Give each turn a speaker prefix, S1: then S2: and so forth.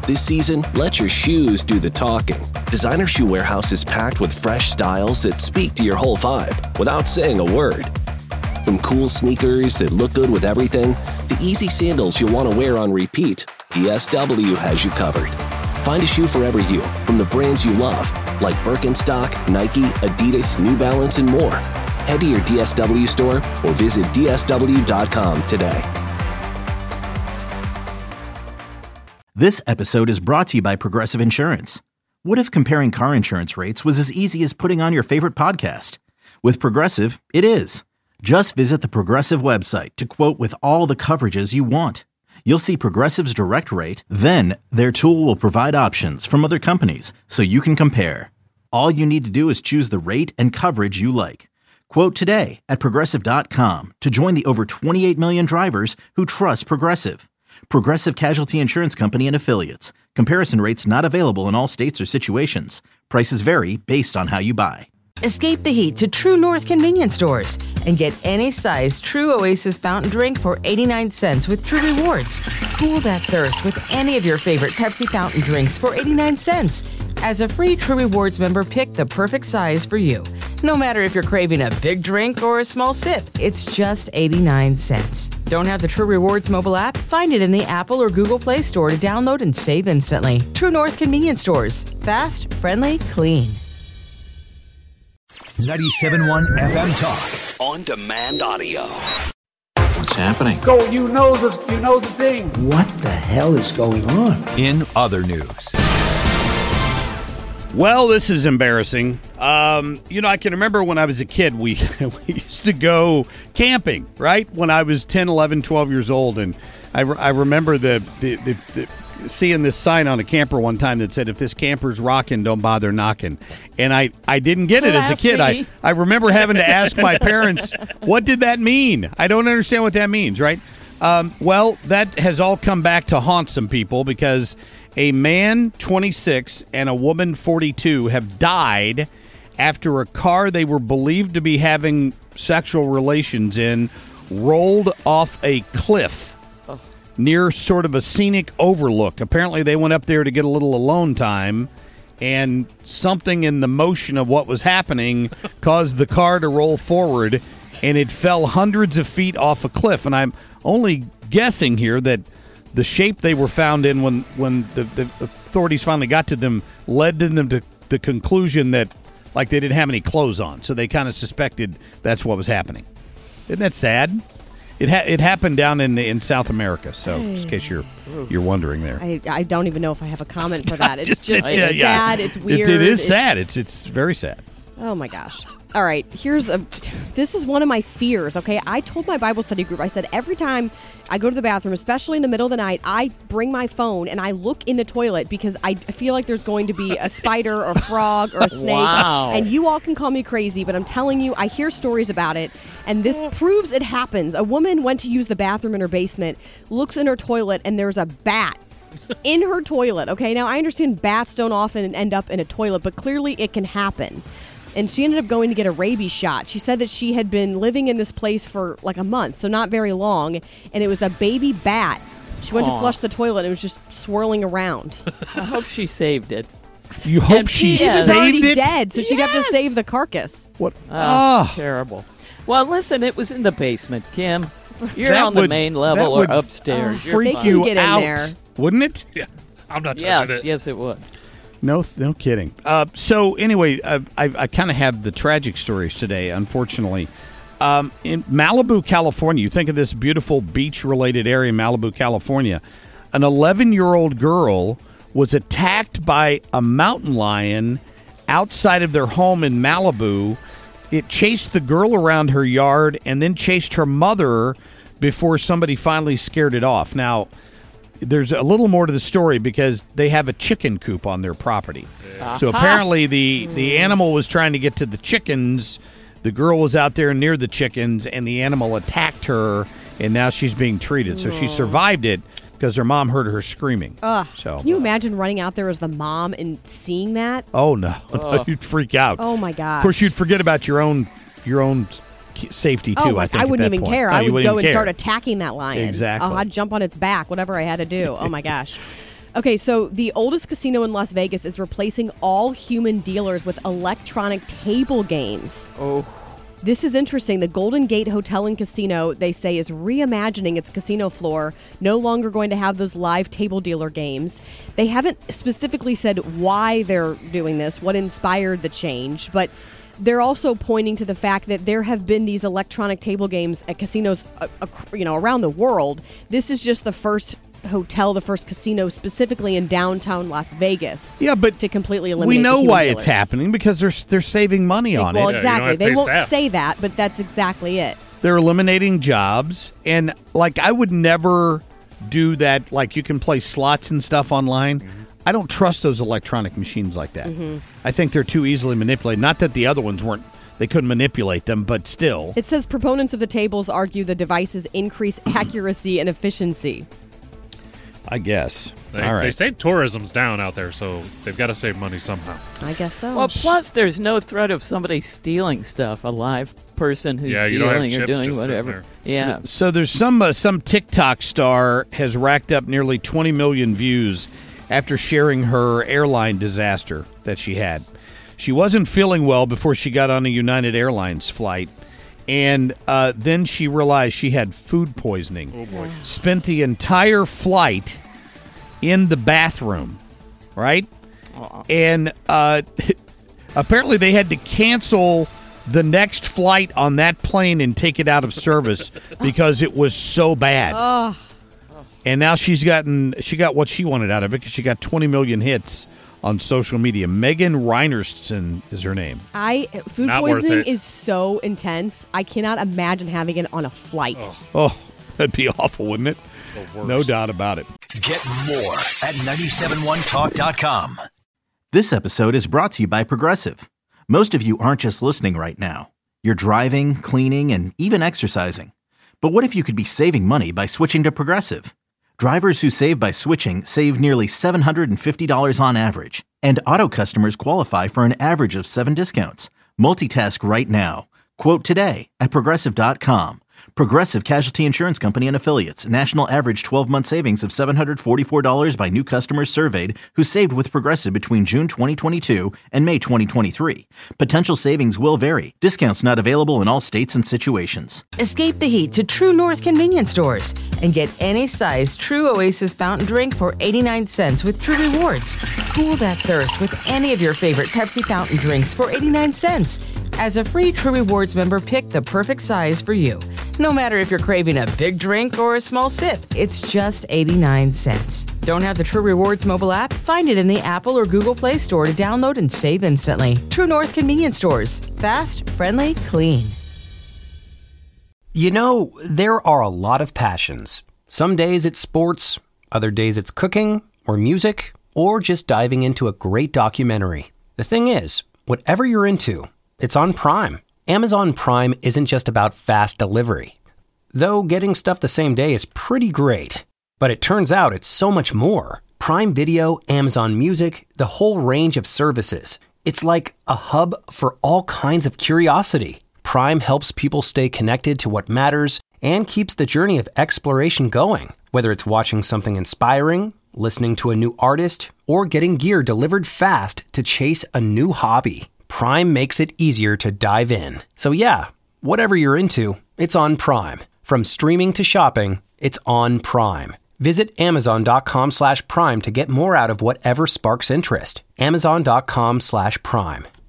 S1: This season, let your shoes do the talking. Designer Shoe Warehouse is packed with fresh styles that speak to your whole vibe without saying a word. From cool sneakers that look good with everything, to easy sandals you'll want to wear on repeat, DSW has you covered. Find a shoe for every you from the brands you love, like Birkenstock, Nike, Adidas, New Balance, and more. Head to your DSW store or visit DSW.com today.
S2: This episode is brought to you by Progressive Insurance. What if comparing car insurance rates was as easy as putting on your favorite podcast? With Progressive, it is. Just visit the Progressive website to quote with all the coverages you want. You'll see Progressive's direct rate, then their tool will provide options from other companies so you can compare. All you need to do is choose the rate and coverage you like. Quote today at Progressive.com to join the over 28 million drivers who trust Progressive. Progressive Casualty Insurance Company and Affiliates. Comparison rates not available in all states or situations. Prices vary based on how you buy.
S3: Escape the heat to True North convenience stores and get any size True Oasis fountain drink for 89 cents with True Rewards. Cool that thirst with any of your favorite Pepsi fountain drinks for 89 cents. As a free True Rewards member, pick the perfect size for you. No matter if you're craving a big drink or a small sip, it's just 89 cents. Don't have the True Rewards mobile app? Find it in the Apple or Google Play Store to download and save instantly. True North convenience stores. Fast, friendly, clean.
S4: 97.1 FM Talk.
S5: On demand audio.
S6: What's happening?
S7: Go, you know the thing.
S8: What the hell is going on?
S4: In other news.
S9: Well, this is embarrassing. I can remember when I was a kid, we used to go camping, right? When I was 10, 11, 12 years old. And I remember the seeing this sign on a camper one time that said, if this camper's rocking, don't bother knocking. And I didn't get it as a kid. I remember having to ask my parents, what did that mean? I don't understand what that means, right? Well, that has all come back to haunt some people because a man, 26, and a woman, 42, have died after a car they were believed to be having sexual relations in rolled off a cliff near sort of a scenic overlook. Apparently, they went up there to get a little alone time, and something in the motion of what was happening caused the car to roll forward, and it fell hundreds of feet off a cliff. And I'm only guessing here that the shape they were found in when the authorities finally got to them led them to the conclusion that, like, they didn't have any clothes on. So they kind of suspected that's what was happening. Isn't that sad? It happened down in South America, so just in case you're wondering there.
S10: I don't even know if I have a comment for that. It's just
S9: it's
S10: sad. It's weird.
S9: It is sad. It's very sad.
S10: Oh my gosh. All right, this is one of my fears, okay? I told my Bible study group, I said every time I go to the bathroom, especially in the middle of the night, I bring my phone and I look in the toilet because I feel like there's going to be a spider or a frog or a snake.
S11: Wow.
S10: And you all can call me crazy, but I'm telling you, I hear stories about it, and this proves it happens. A woman went to use the bathroom in her basement, looks in her toilet, and there's a bat in her toilet, okay? Now, I understand bats don't often end up in a toilet, but clearly it can happen. And she ended up going to get a rabies shot. She said that she had been living in this place for like a month, so not very long, and it was a baby bat. She went to flush the toilet, and it was just swirling around.
S11: I hope she saved it.
S9: You hope she saved it?
S10: She's already dead, so she'd have to save the carcass.
S9: What?
S11: Terrible. Well, listen, it was in the basement, Kim. You're
S9: That
S11: on the
S9: would-
S11: main
S9: that
S11: level or
S9: would
S11: upstairs. You're
S9: freak
S11: fine.
S9: you
S10: get in
S9: out,
S10: there.
S9: wouldn't it?
S5: Yeah, I'm not touching it.
S11: Yes, it would.
S9: No kidding. So anyway, I kind of have the tragic stories today, unfortunately. In Malibu, California, you think of this beautiful beach-related area in Malibu, California, an 11-year-old girl was attacked by a mountain lion outside of their home in Malibu. It chased the girl around her yard and then chased her mother before somebody finally scared it off. Now, there's a little more to the story because they have a chicken coop on their property. Yeah. So apparently the animal was trying to get to the chickens. The girl was out there near the chickens, and the animal attacked her, and now she's being treated. So she survived it because her mom heard her screaming. So
S10: Can you imagine running out there as the mom and seeing that?
S9: Oh, no. You'd freak out.
S10: Oh, my gosh.
S9: Of course, you'd forget about your own safety, too, I think.
S10: I wouldn't
S9: at that
S10: even
S9: point.
S10: care.
S9: No,
S10: I
S9: you
S10: would
S9: wouldn't
S10: go
S9: even
S10: and
S9: care.
S10: start attacking that lion.
S9: Exactly.
S10: I'd jump on its back, whatever I had to do. Oh, my gosh. Okay, so the oldest casino in Las Vegas is replacing all human dealers with electronic table games.
S11: Oh.
S10: This is interesting. The Golden Gate Hotel and Casino, they say, is reimagining its casino floor, no longer going to have those live table dealer games. They haven't specifically said why they're doing this, what inspired the change, but they're also pointing to the fact that there have been these electronic table games at casinos around the world. This is just the first hotel, the first casino specifically in downtown Las Vegas.
S9: Yeah, but
S10: to completely eliminate.
S9: We know why
S10: dealers.
S9: it's happening because they're saving money on it.
S10: Well, exactly. They won't say that, but that's exactly it.
S9: They're eliminating jobs, and I would never do that. Like, you can play slots and stuff online. Mm-hmm. I don't trust those electronic machines like that. Mm-hmm. I think they're too easily manipulated. Not that the other ones weren't. They couldn't manipulate them, but still.
S10: It says proponents of the tables argue the devices increase accuracy and efficiency.
S9: I guess.
S12: All
S9: right.
S12: They say tourism's down out there, so they've got to save money somehow.
S10: I guess so.
S11: Well, plus there's no threat of somebody stealing stuff, a live person who's dealing or doing whatever. Yeah.
S9: So there's some TikTok star has racked up nearly 20 million views after sharing her airline disaster that she had. She wasn't feeling well before she got on a United Airlines flight. And then she realized she had food poisoning.
S12: Oh, boy.
S9: Spent the entire flight in the bathroom, right? And apparently they had to cancel the next flight on that plane and take it out of service because it was so bad. And now she got what she wanted out of it because she got 20 million hits on social media. Megan Reinertsen is her name.
S10: Food
S12: Not
S10: poisoning is so intense. I cannot imagine having it on a flight.
S9: Oh, that'd be awful, wouldn't it? No doubt about it.
S4: Get more at 971talk.com.
S2: This episode is brought to you by Progressive. Most of you aren't just listening right now. You're driving, cleaning, and even exercising. But what if you could be saving money by switching to Progressive? Drivers who save by switching save nearly $750 on average. And auto customers qualify for an average of 7 discounts. Multitask right now. Quote today at Progressive.com. Progressive Casualty Insurance Company and Affiliates. National average 12-month savings of $744 by new customers surveyed who saved with Progressive between June 2022 and May 2023. Potential savings will vary. Discounts not available in all states and situations.
S3: Escape the heat to True North convenience stores and get any size True Oasis fountain drink for 89 cents with True Rewards. Cool that thirst with any of your favorite Pepsi fountain drinks for 89 cents. As a free True Rewards member, pick the perfect size for you. No matter if you're craving a big drink or a small sip, it's just 89 cents. Don't have the True Rewards mobile app? Find it in the Apple or Google Play Store to download and save instantly. True North convenience stores. Fast, friendly, clean.
S13: You know, there are a lot of passions. Some days it's sports, other days it's cooking or music, or just diving into a great documentary. The thing is, whatever you're into, it's on Prime. Amazon Prime isn't just about fast delivery. Though getting stuff the same day is pretty great. But it turns out it's so much more. Prime Video, Amazon Music, the whole range of services. It's like a hub for all kinds of curiosity. Prime helps people stay connected to what matters and keeps the journey of exploration going. Whether it's watching something inspiring, listening to a new artist, or getting gear delivered fast to chase a new hobby. Prime makes it easier to dive in. So yeah, whatever you're into, it's on Prime. From streaming to shopping, it's on Prime. Visit Amazon.com/Prime to get more out of whatever sparks interest. Amazon.com/Prime.